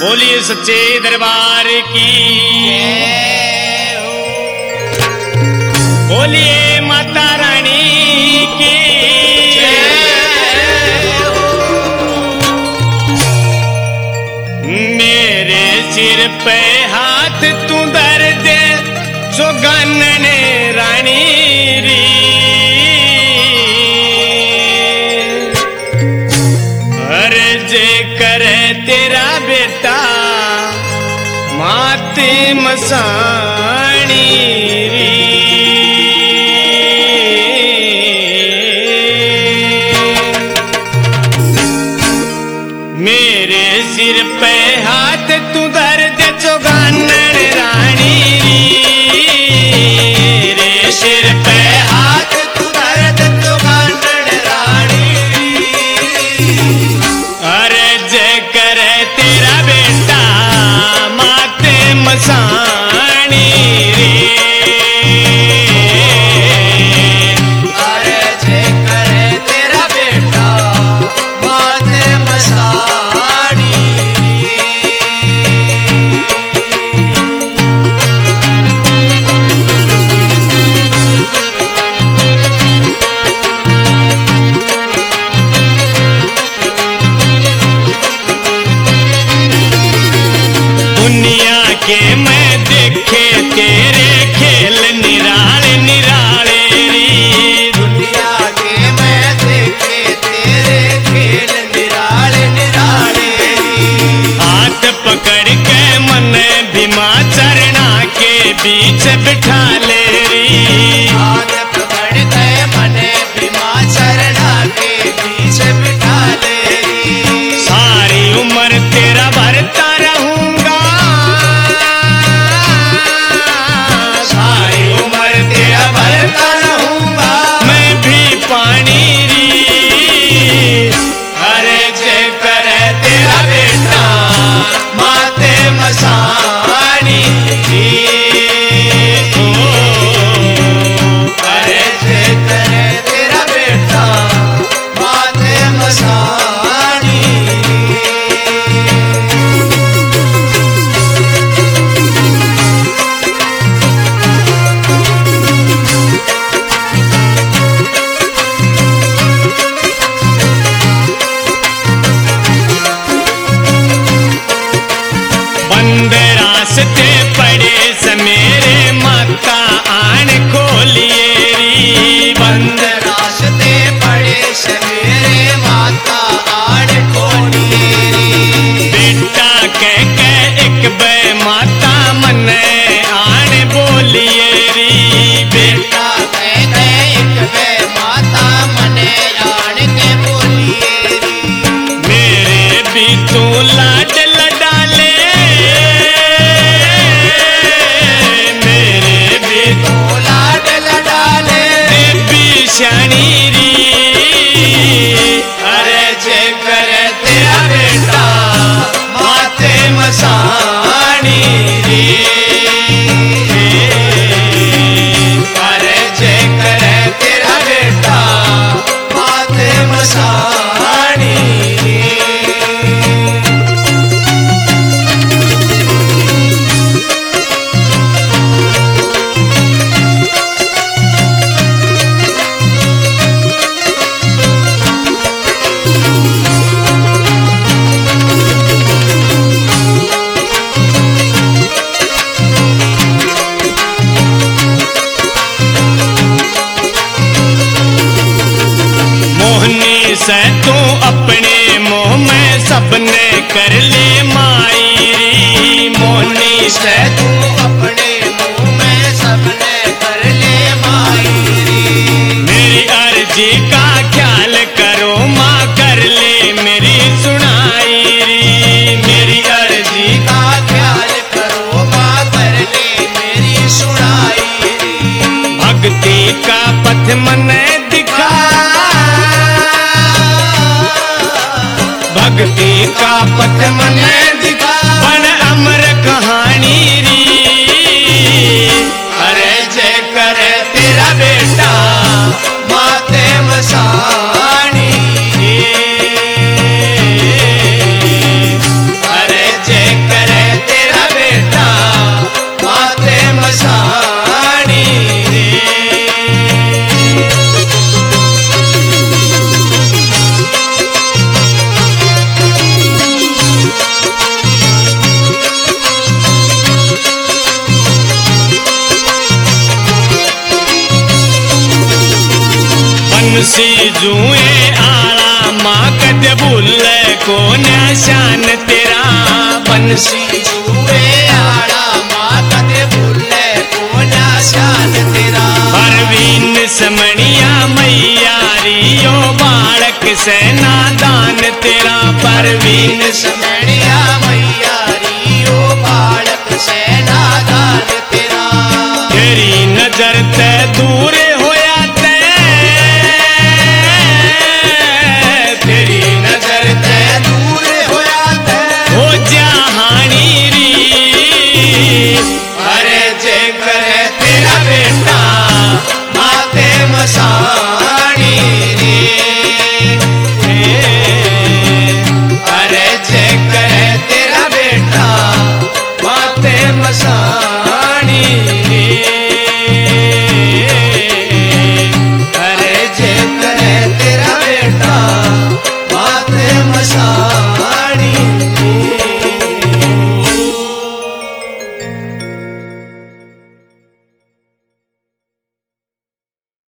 बोलिए सच्चे दरबार की, बोलिए माता रानी की। मेरे सिर पे हाथ तू धर दे सुगन्धन रानी री। अर्ज करे तेरा बेटा माते मसाणी री। मेरे सिर पे हाथ तू धर दे चौगानन रानी री। मेरे सिर पे हाथ तू धर दे चौगानन रानी री। अर्ज करे तेरा बेटा माते मसाणी रे। अर्ज करे तेरा बेटा माते मसाणी। दुनिया के मैं देखे तेरे खेल निराले निराले री। दुनिया के मैं देखे तेरे खेल निराले निराले। हाथ पकड़ के मन भीमा चरणा के बीच बिठा ले री। हाथ पकड़ के मने भीमा चरणा के बीच बिठा ले। सारी उम्र तेरा भरता रहूंगा। सारी उम्र तेरा भरता रहूंगा। मैं भी पानी री। अर्ज करे तेरा बेटा माते मसाणी। अर्ज करे तेरा बेटा माते मसाणी। बंद रास्ते पड़े समेरे माता आन खोलिए री। बंद रास्ते पड़े सवेरे माता आड़ खोलिए। बेटा कह एक बे माता मन आन बोलिए री। बेटा कह एक वे माता मने आड़ के बोलिए। मेरे भी तू लाड लडाले। मेरे भी तू लाड लडाले। देवी श्याणी री। अर्ज करे तेरा बेटा माते मसाणी रे। अर्ज करे तेरा बेटा माते मसाणी रे। मोहनी से तू अपने मोह में सबने कर ले माई री। मोहनी से से तू अपने मुंह में सबने कर ले माई री। मेरी अर्जी का ख्याल करो माँ कर ले मेरी सुनाई री। मेरी अर्जी का ख्याल करो माँ कर ले मेरी सुनाई री। भक्ति का पथ मन दिखा। भक्ति का पथ मन दिखा बन अमर कहानी री। अर्ज करे तेरा बेटा माते मसाणी। अर्ज बंसी जुए आला माँ कद भूले को निशान तेरा बंसी जुए आड़ा माँ कदे भूले को निशान तेरा परवीन समणिया मैया रियो बालक से नादान तेरा परवीन समणी